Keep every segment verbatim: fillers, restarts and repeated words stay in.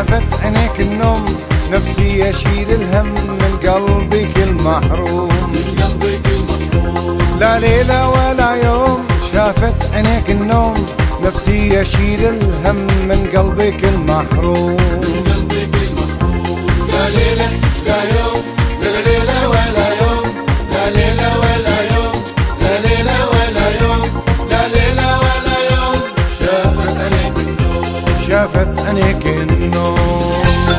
شافت عينيك النوم، نفسي يشيل الهم من قلبك المحروم. لا ليلة ولا يوم شافت عينيك النوم، نفسي يشيل الهم من قلبك المحروم. لا ليلة لا يوم، لا ليلة ولا يوم، لا ليلة ولا يوم، لا ليلة ولا يوم، لا ليلة ولا يوم شافت عينيك النوم، شافت عينيك النوم.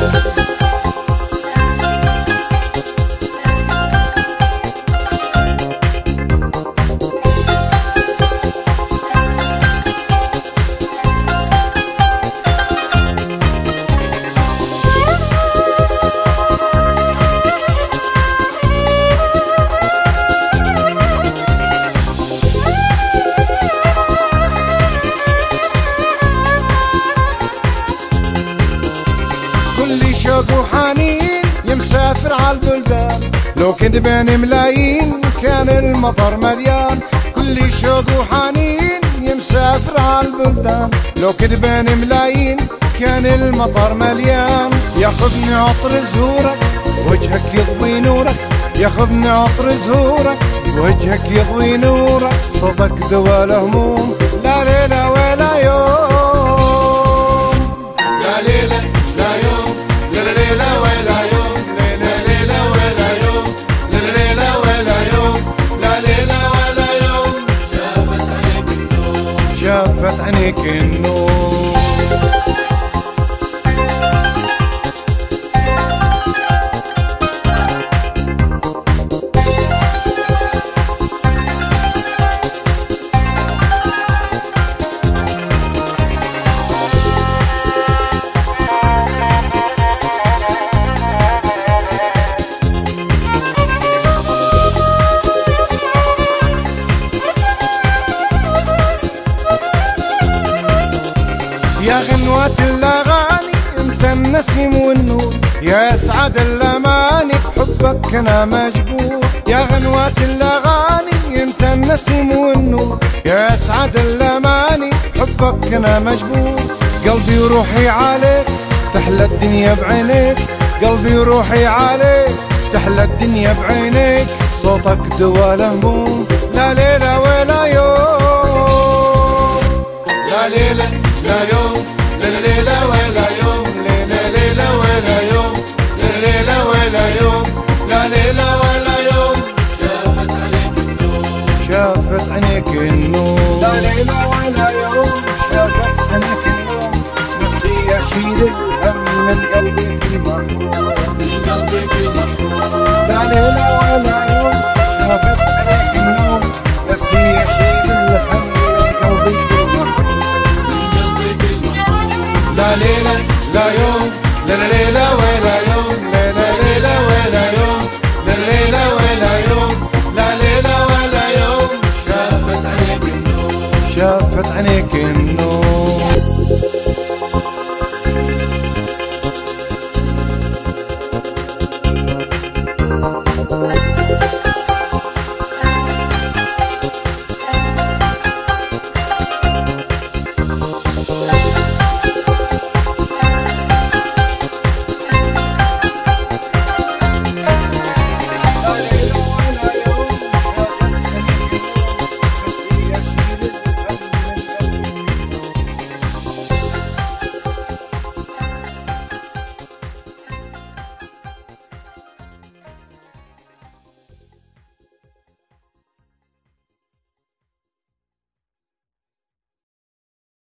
كل شوق وحنين يمسافر عالبلدان، لو كدبان ملايين كان المطر مليان. كل شوق وحنين يمسافر عالبلدان، لو كدبان ملايين كان المطر مليان. ياخذني عطر زهورك وجهك يضوي نورك، ياخذني عطر زهورك وجهك يضوي نورك، صوتك دوا الهموم. لا ليلة ولا يوم، لا ليلة لا يوم، لا ليلة ولا يوم، لا ليلة ولا يوم، لا ليلة ولا يوم، لا ليلة ولا يوم شافت عينيك النوم، شافت عينيك النوم. يا غنوة الأغاني انت النسيم والنور، يا اسعد الاماني بحبك انا مجبور. يا غنوة الأغاني انت النسيم والنور، يا اسعد الاماني بحبك انا مجبور. قلبي وروحي عليك تحلى الدنيا بعينيك، قلبي وروحي عليك تحلى الدنيا بعينيك، صوتك دوا الهموم. لا ليلة ولا يوم، لا ليلة لا يوم، لا ليلة ولا يوم، لا ليلة ولا يوم، لا ليلة ولا يوم، لا ليلة ولا يوم شافت عينيك النوم، شافت عينيك النوم. لا ليلة ولا يوم شافت عينيك النوم، نفسي يشيل الهم من قلبك المحروم. من قلبك المحروم. لا ليلة ولا يوم شافت عينيك النوم، نفسي يشيل الهم من قلبك المحروم. لا ليلة لا يوم، لا ليلة ولا يوم، لا ليلة ولا يوم، لا ليلة ولا يوم، لا ليلة ولا يوم شافت عينيك النوم، شافت عينيك النوم.